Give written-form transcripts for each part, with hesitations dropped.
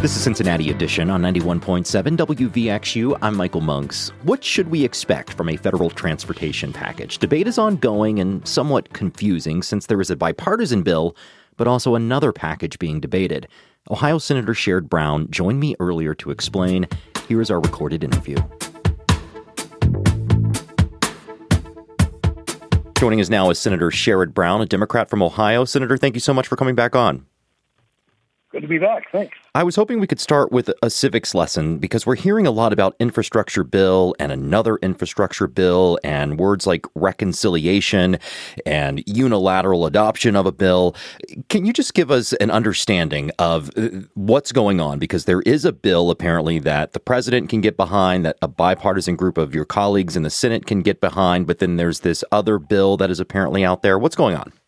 This is Cincinnati Edition on 91.7 WVXU. I'm Michael Monks. What should we expect from a federal transportation package? Debate is ongoing and somewhat confusing since there is a bipartisan bill, but also another package being debated. Ohio Senator Sherrod Brown joined me earlier to explain. Here is our recorded interview. Joining us now is Senator Sherrod Brown, a Democrat from Ohio. Senator, thank you so much for coming back on. Good to be back. Thanks. I was hoping we could start with a civics lesson because we're hearing a lot about infrastructure bill and another infrastructure bill and words like reconciliation and unilateral adoption of a bill. Can you just give us an understanding of what's going on? Because there is a bill apparently that the president can get behind, that a bipartisan group of your colleagues in the Senate can get behind, but then there's this other bill that is apparently out there. What's going on?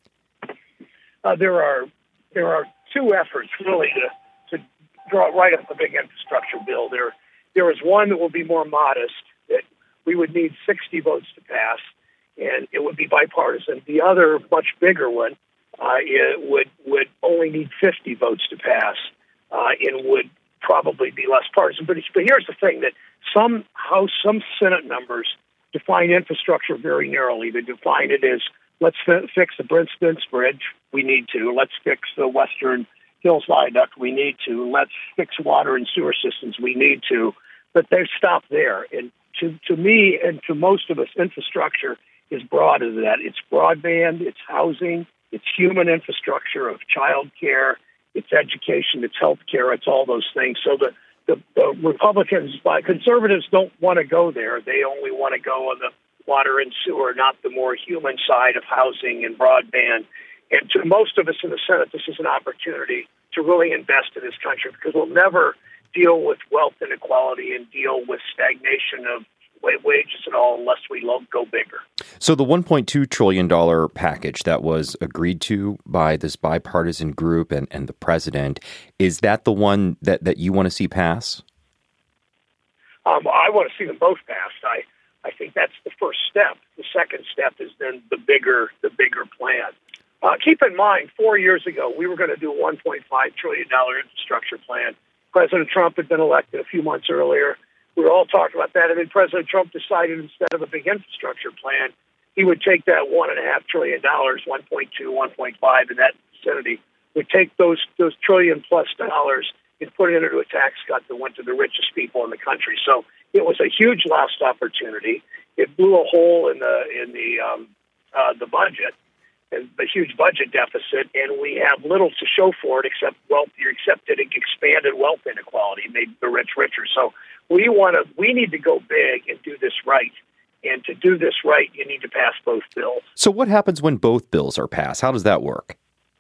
There are two efforts really to draw right up the big infrastructure bill. There is one that will be more modest, that we would need 60 votes to pass, and it would be bipartisan. The other, much bigger one, it would only need 50 votes to pass, and would probably be less partisan. But here's the thing, that some House, some Senate members define infrastructure very narrowly. They define it as, let's fix the Brent Spence Bridge. We need to. Let's fix the Western Hills Viaduct. We need to. Let's fix water and sewer systems. We need to. But they've stopped there. And to me and to most of us, infrastructure is broad as that. It's broadband, it's housing, it's human infrastructure of child care, it's education, it's health care, it's all those things. So the Republicans, conservatives don't want to go there. They only want to go on the water and sewer, not the more human side of housing and broadband. And to most of us in the Senate, this is an opportunity to really invest in this country, because we'll never deal with wealth inequality and deal with stagnation of wages and all unless we go bigger. So the $1.2 trillion package that was agreed to by this bipartisan group and the president, is that the one that you want to see pass? I want to see them both passed. I think that's the first step. The second step is then the bigger plan. Keep in mind, 4 years ago, we were going to do a $1.5 trillion infrastructure plan. President Trump had been elected a few months earlier. We were all talking about that. And then President Trump decided instead of a big infrastructure plan, he would take that $1.5 trillion, 1.2, 1.5 in that vicinity, would take those trillion plus dollars and put it into a tax cut that went to the richest people in the country. So it was a huge lost opportunity. It blew a hole in the budget, and the huge budget deficit, and we have little to show for it except it expanded wealth inequality, made the rich richer. So we need to go big and do this right. And to do this right, you need to pass both bills. So what happens when both bills are passed? How does that work?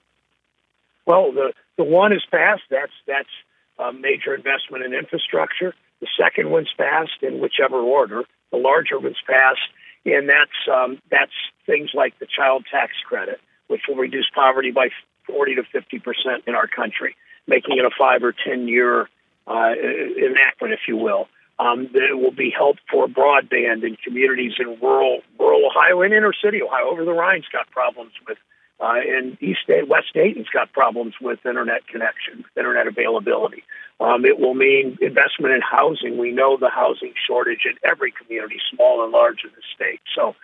Well, the one is passed. That's a major investment in infrastructure. The second one's passed in whichever order. The larger one's passed, and that's things like the child tax credit, which will reduce poverty by 40 to 50% in our country, making it a 5 or 10 year enactment, if you will. There will be help for broadband in communities in rural Ohio and inner city Ohio. Over the Rhine's got problems with, and West Dayton's got problems with internet connection, internet availability. It will mean investment in housing. We know the housing shortage in every community, small and large, in the state. So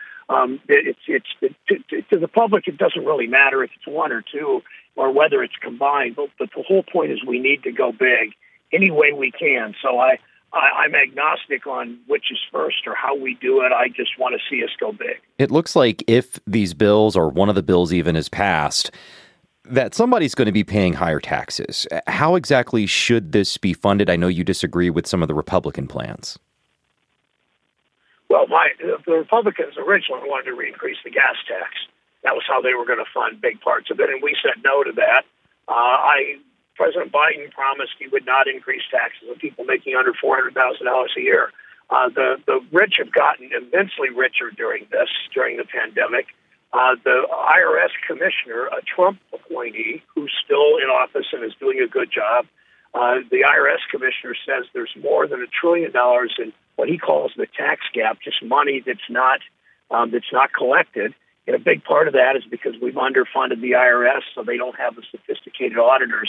to the public, it doesn't really matter if it's one or two or whether it's combined. But the whole point is we need to go big any way we can. So I'm agnostic on which is first or how we do it. I just want to see us go big. It looks like if these bills or one of the bills even is passed, that somebody's going to be paying higher taxes. How exactly should this be funded? I know you disagree with some of the Republican plans. Well, the Republicans originally wanted to increase the gas tax. That was how they were going to fund big parts of it, and we said no to that. President Biden promised he would not increase taxes on people making under $400,000 a year. The rich have gotten immensely richer during the pandemic. The IRS commissioner, a Trump appointee who's still in office and is doing a good job, the IRS commissioner says there's more than $1 trillion in what he calls the tax gap, just money that's not collected. And a big part of that is because we've underfunded the IRS, so they don't have the sophisticated auditors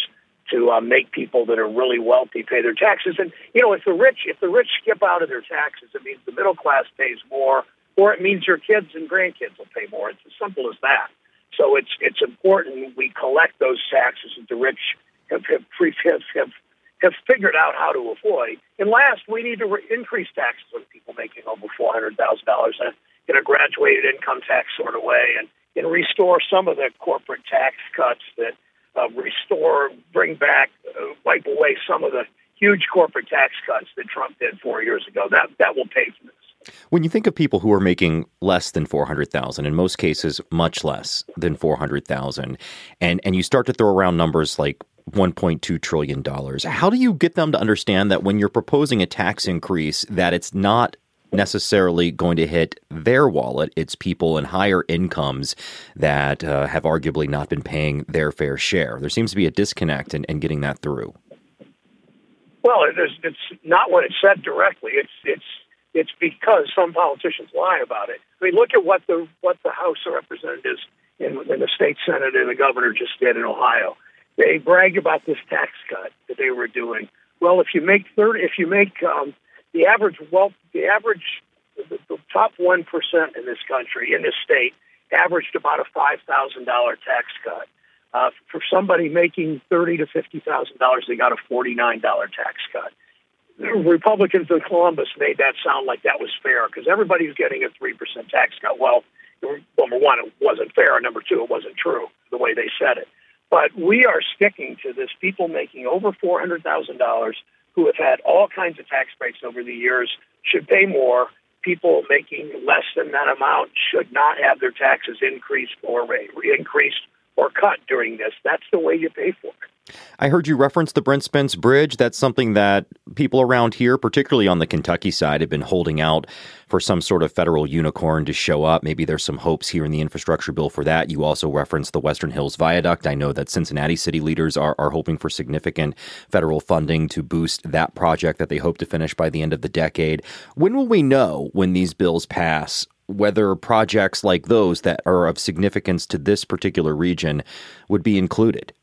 make people that are really wealthy pay their taxes. And if the rich skip out of their taxes, it means the middle class pays more, or it means your kids and grandkids will pay more. It's as simple as that. So it's important we collect those taxes that the rich have figured out how to avoid. And last, we need to increase taxes on people making over $400,000 in a graduated income tax sort of way, and restore some of the corporate tax cuts that bring back, wipe away some of the huge corporate tax cuts that Trump did 4 years ago. That will pay for this. When you think of people who are making less than $400,000, in most cases much less than $400,000, and you start to throw around numbers like $1.2 trillion, how do you get them to understand that when you're proposing a tax increase, that it's not necessarily going to hit their wallet? It's people in higher incomes that have arguably not been paying their fair share. There seems to be a disconnect in getting that through. Well, it's not what it's said directly. It's because some politicians lie about it. I mean, look at what the House of Representatives in the state Senate and the governor just did in Ohio. They brag about this tax cut that they were doing. Well, if you make the top 1% in this country, in this state, averaged about a $5,000 tax cut. For somebody making $30,000 to $50,000, they got a $49 tax cut. The Republicans in Columbus made that sound like that was fair because everybody's getting a 3% tax cut. Well, number one, it wasn't fair, and number two, it wasn't true the way they said it. But we are sticking to this. People making over $400,000 who have had all kinds of tax breaks over the years should pay more. People making less than that amount should not have their taxes increased or cut during this. That's the way you pay for it. I heard you reference the Brent Spence Bridge. That's something that people around here, particularly on the Kentucky side, have been holding out for some sort of federal unicorn to show up. Maybe there's some hopes here in the infrastructure bill for that. You also referenced the Western Hills Viaduct. I know that Cincinnati city leaders are hoping for significant federal funding to boost that project that they hope to finish by the end of the decade. When will we know, when these bills pass, whether projects like those that are of significance to this particular region would be included?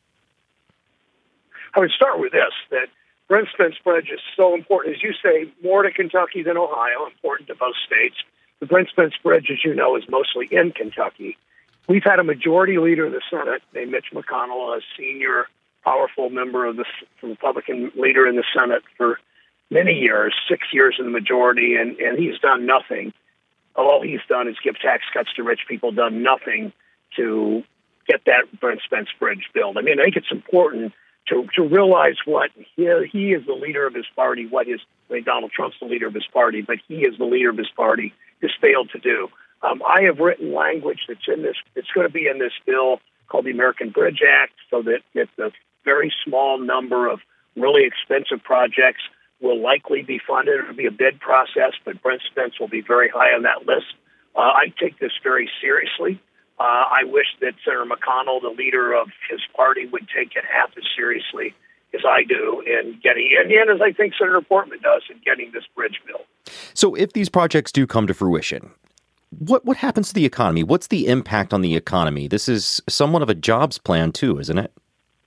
I would start with this, that Brent Spence Bridge is so important. As you say, more to Kentucky than Ohio, important to both states. The Brent Spence Bridge, as you know, is mostly in Kentucky. We've had a majority leader in the Senate named Mitch McConnell, a senior, powerful member of the Republican leader in the Senate for many years, 6 years in the majority, and he's done nothing. All he's done is give tax cuts to rich people, done nothing to get that Brent Spence Bridge built. I mean, I think it's important to realize what he is the leader of his party, Donald Trump's the leader of his party, but he is the leader of his party, has failed to do. I have written language that's in this, it's going to be in this bill called the American Bridge Act, so that the very small number of really expensive projects will likely be funded. It'll be a bid process, but Brent Spence will be very high on that list. I take this very seriously. I wish that Senator McConnell, the leader of his party, would take it half as seriously as I do in getting, and as I think Senator Portman does, in getting this bridge built. So if these projects do come to fruition, what happens to the economy? What's the impact on the economy? This is somewhat of a jobs plan, too, isn't it?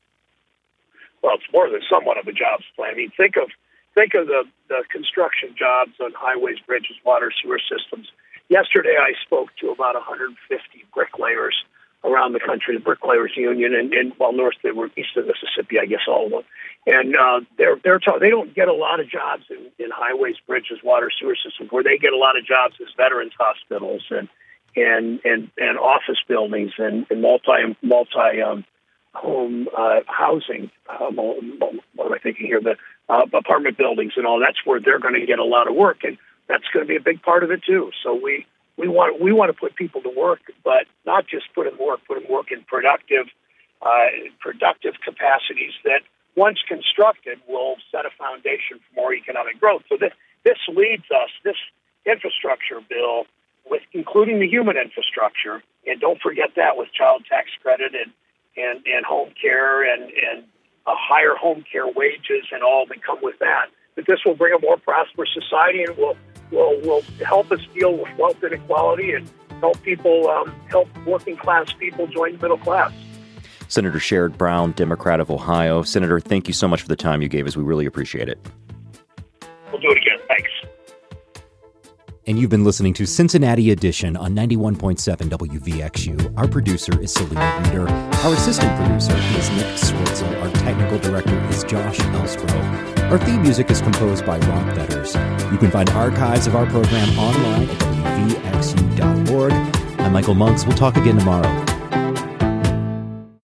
Well, it's more than somewhat of a jobs plan. I mean, think of the construction jobs on highways, bridges, water, sewer systems. Yesterday, I spoke to about 150 bricklayers around the country, the Bricklayers Union, and north, they were east of Mississippi, I guess, all of them. And they don't get a lot of jobs in highways, bridges, water, sewer systems. Where they get a lot of jobs is veterans hospitals and office buildings and multi home housing. What am I thinking here? The apartment buildings and all. That's where they're going to get a lot of work, and that's going to be a big part of it too. So we want to put people to work, but not just put them work in productive capacities that, once constructed, will set a foundation for more economic growth. So this leads us, this infrastructure bill, with including the human infrastructure, and don't forget that, with child tax credit and home care and higher home care wages and all that come with that this will bring a more prosperous society and will help us deal with wealth inequality and help people, help working class people join the middle class. Senator Sherrod Brown, Democrat of Ohio. Senator, thank you so much for the time you gave us. We really appreciate it. We'll do it again. Thanks. And you've been listening to Cincinnati Edition on 91.7 WVXU. Our producer is Selena Reeder. Our assistant producer is Nick Switzel. Our technical director is Josh Elstro. Our theme music is composed by Rob Betters. You can find archives of our program online at WVXU.org. I'm Michael Monks. We'll talk again tomorrow.